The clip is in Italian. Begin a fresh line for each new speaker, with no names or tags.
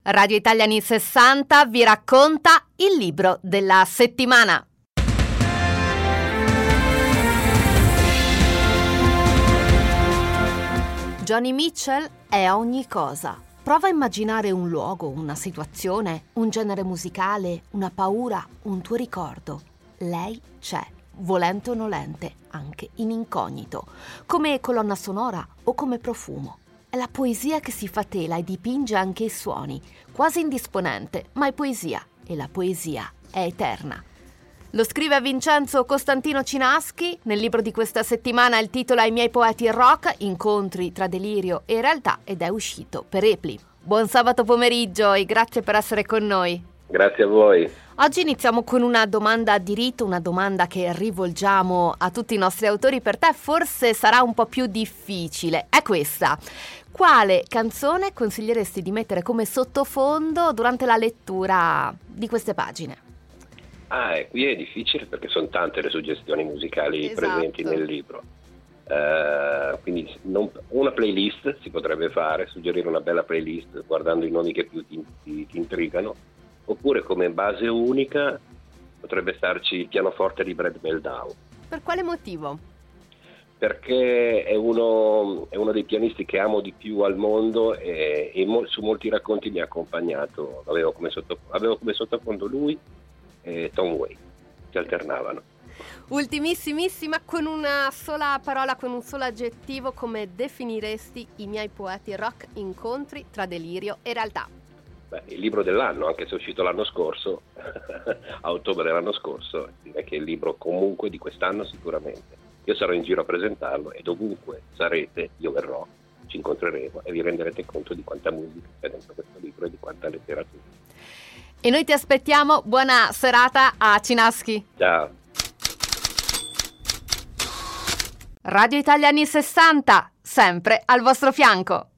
Radio Italia anni 60 vi racconta il libro della settimana. Joni Mitchell è ogni cosa. Prova a immaginare un luogo, una situazione, un genere musicale, una paura, un tuo ricordo. Lei c'è, volente o nolente, anche in incognito, come colonna sonora o come profumo. È la poesia che si fa tela e dipinge anche i suoni, quasi indisponente, ma è poesia e la poesia è eterna. Lo scrive Vincenzo Costantino Cinaschi. Nel libro di questa settimana il titolo è I miei poeti rock, incontri tra delirio e realtà, ed è uscito per Epli. Buon sabato pomeriggio e grazie per essere con noi.
Grazie a voi.
Oggi iniziamo con una domanda di rito, una domanda che rivolgiamo a tutti i nostri autori. Per te forse sarà un po' più difficile. È questa. Quale canzone consiglieresti di mettere come sottofondo durante la lettura di queste pagine?
Qui è difficile perché sono tante le suggestioni musicali presenti nel libro. Quindi una playlist si potrebbe fare, suggerire una bella playlist guardando i nomi che più ti intrigano, oppure come base unica potrebbe starci il pianoforte di Brad Meldau.
Per quale motivo?
Perché è uno dei pianisti che amo di più al mondo e su molti racconti mi ha accompagnato. Avevo come sottofondo lui e Tom Waits, si alternavano.
Ultimissimissima, con una sola parola, con un solo aggettivo, come definiresti I miei poeti rock, incontri tra delirio e realtà?
Il libro dell'anno, anche se è uscito l'anno scorso, a ottobre dell'anno scorso, direi che è il libro comunque di quest'anno sicuramente. Io sarò in giro a presentarlo e dovunque sarete io verrò, ci incontreremo e vi renderete conto di quanta musica c'è dentro questo libro e di quanta letteratura.
E noi ti aspettiamo. Buona serata a Cinaschi.
Ciao.
Radio Italia anni 60, sempre al vostro fianco.